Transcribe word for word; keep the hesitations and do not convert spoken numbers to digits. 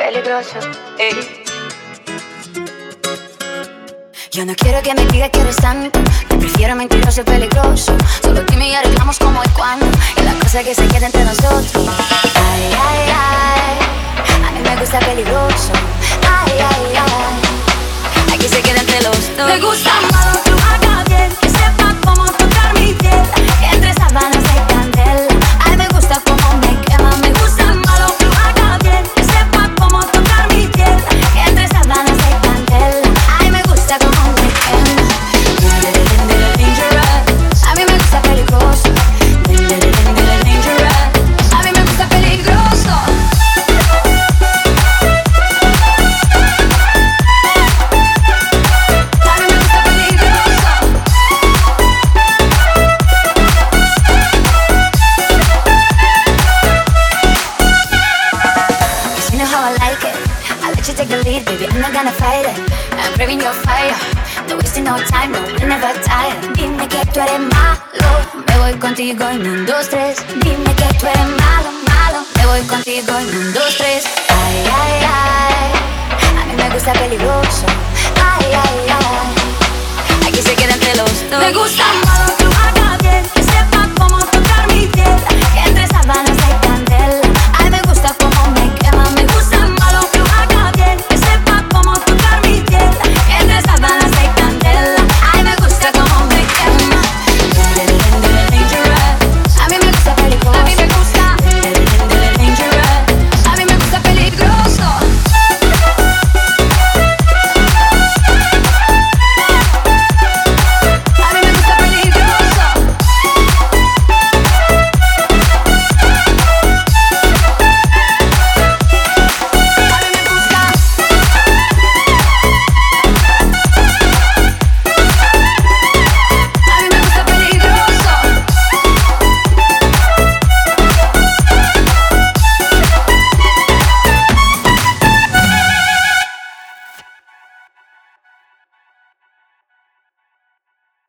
peligroso. Ey. Yo no quiero que me digas que eres santo, te prefiero mentiroso y peligroso. Solo dime y arreglamos como y cuando, y la cosa que se quede entre nosotros. Ay, ay, ay, a mí me gusta peligroso. Ay, ay, ay, aquí se queda entre los dos. Me gusta malo que lo haga bien, que sepa cómo tocar mi piel, que entre sábanas hay candela. Ay, me gusta cómo me quema. Me gusta malo que lo haga bien, que sepa cómo tocar mi piel, que entre sábanas hay candela. Ay, me gusta cómo me quema. Dangerous. A mí me gusta peligroso. Dangerous. A mí me gusta peligroso. Take the lead, baby, I'm not gonna fight it. I'm craving your fire, no wasting no time, no, we're never tired. Dime que tú eres malo, me voy contigo en un, dos, tres. Dime que tú eres malo, malo, me voy contigo en un, dos, tres. Ay, ay, ay, a mí me gusta peligroso. Ay, ay, ay, aquí se queda entre los dos. Me gusta malo.